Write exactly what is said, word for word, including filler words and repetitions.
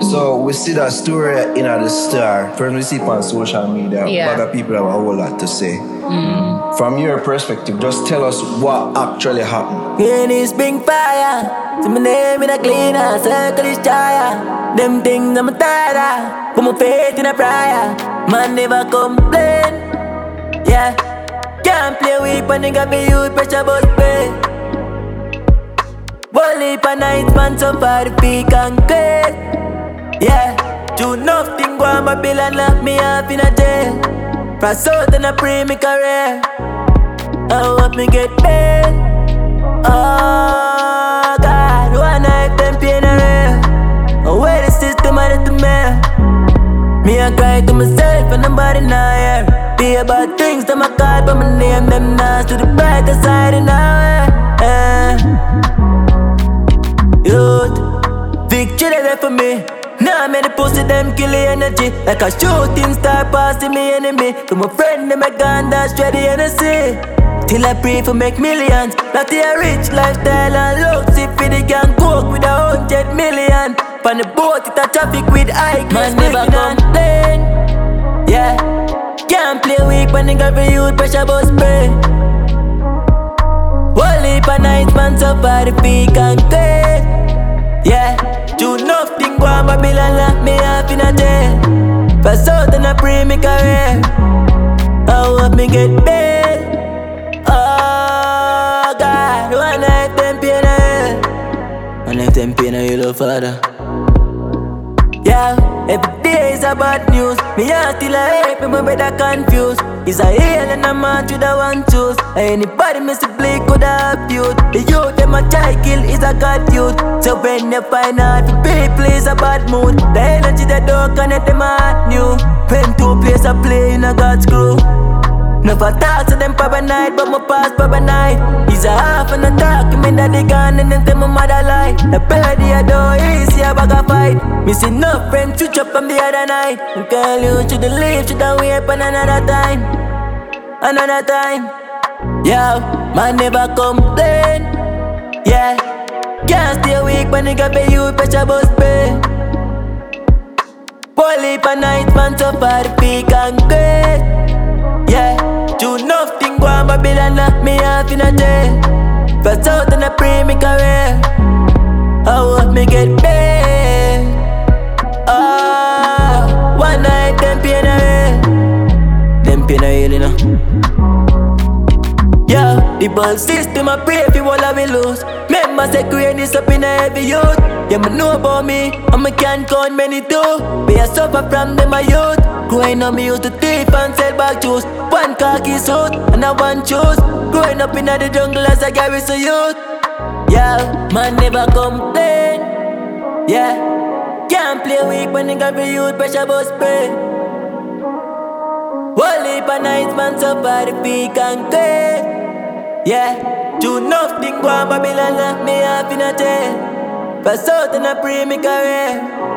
So we see that story in the Star. First we see it on social media. Yeah. Other people have a whole lot to say. From your perspective, just tell us what actually happened. In this big fire, see my name in a cleaner, circle is chaya. Them things I'm tired of, put my faith in a prayer. Man never complain, yeah. Can't play weak, but nigga be you pressure bus pay. One leap a night, man, so far the peak and great, yeah. Do nothing, go on my bill and lock me up in a jail. Press out and I pray me career. I hope me get paid. Oh God, one night them pain a real. Oh where the system are to me. Me I cry to myself and nobody now here. Be about things that my call but my name them nice to the brighter side and now eh. Youth, victory there for me. Now me the pussy them kill the energy. Like a shooting star passing me enemy. To my friend them I gone down straight the Hennessy. Till I pray for make millions. Not a rich lifestyle and looks. If the gang coke with a hundred million. On the boat it a traffic with high class. Man never complain, yeah. Can't play weak when nigga for youth pressure bus pay. One leap a night man so far the peak and great, yeah. Do nothing go on my bill and lock me up in a jail. Pass out and I pray me career. I hope me get paid. Oh God, one night them pain a hell. One night them pain a hell, Father. Yeah, every day is a bad news. Me heart still a hate, me my brother confused. It's a hell and a man to the one choose. Anybody miss a blink could have youth. The youth them a child kill is a god youth. So when they find out the people is a bad mood, the energy that don't connect them heart new. When two players a play in a God's crew. Never talk to them papa night, but my pass papa night. He's a half and a talk, me that they gone and then tell my mother lie. The birdie I do easy a bag of fight. Missing no friend switch up from the other night. And girl you should leave, should have wait for another time. Another time. Yeah, man never complain, yeah. Can't stay weak, but nigga pay you pressure bus pay. Poly per night, man so far the peak and great, yeah. Do nothing, go on my bill and lock me off in a jail. Pass out and I pray me career. I hope me get paid. Oh, one night them pain a hell. Them pain a hell, you know. Yeah, the ball system I pray if you all have lose. Remember say create this up in a heavy youth. Yeah, me know about me, and me can't count many too. Be a suffer from them a youth. Growing up me used to thief and sell back juice. One khaki suit and a one shoes. Growing up in the jungle as a garrison youth. Yeah, man never complain, yeah. Can't play weak when nigga for youth pressure bus pay. One leap a night man so far the peak and great, yeah. Do nothing go on Babylon lock me off in a jail. Pass out and I pray me career.